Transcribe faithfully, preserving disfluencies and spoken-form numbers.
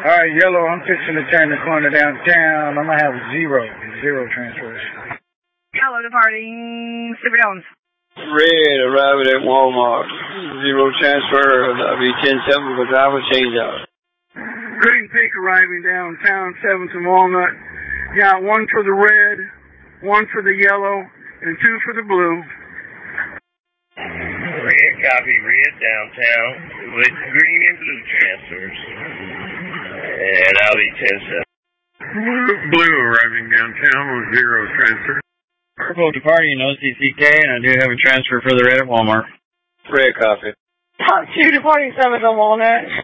All right, yellow, I'm fixing to turn the corner downtown. I'm going to have zero, zero transfers. Yellow departing Super Jones. Red arriving at Walmart. Zero transfer. That'll be ten seven for driver change out. Green Peak arriving downtown, seven to Walnut. Got one for the red, one for the yellow, and two for the blue. Red copy, red downtown with green and blue transfers. And I'll be ten seven. Blue arriving downtown with zero transfer. Purple departing O C C K, and I do have a transfer for the red at Walmart. Red copy. Top two departing seven to Walnut.